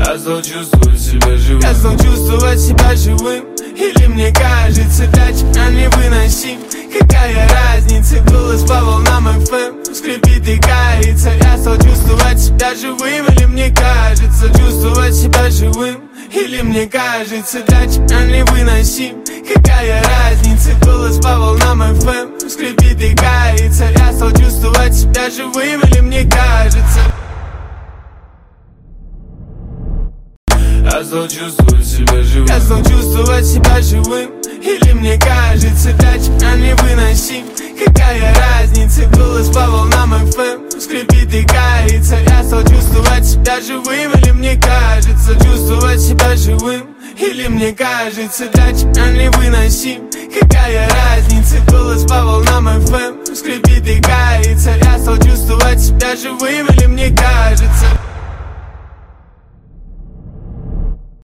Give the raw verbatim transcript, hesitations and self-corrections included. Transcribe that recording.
Я стал чувствовать себя живым. Я стал чувствовать себя живым. Или мне кажется, для тебя невыносим. Какая разница, голос по волнам эф эм скрипит и кается. Я стал чувствовать себя живым. Или мне кажется, чувствовать себя живым. Или мне кажется, для тебя невыносим. Какая разница, голос по волнам эф эм скрипит и кается. Я стал чувствовать себя живым. Или мне кажется. Я стал чувствовать себя живым. Я стал чувствовать себя живым. Или мне кажется, для тебя невыносим. Какая разница, голос по волнам эф эм скрипит и кается. Я стал чувствовать себя живым. Или мне кажется, чувствовать себя живым. Или мне кажется, для тебя невыносим. Какая разница, голос по волнам эф эм скрипит и кается. Я стал чувствовать себя живым. Или мне кажется.